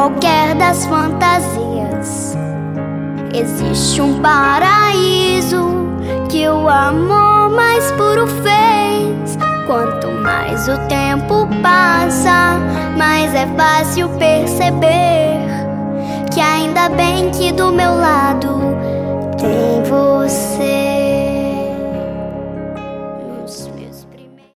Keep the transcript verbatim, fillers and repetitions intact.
qualquer das fantasias. Existe um paraíso que o amor mais puro fez. Quanto mais o tempo passa, mais é fácil perceber que ainda bem que do meu lado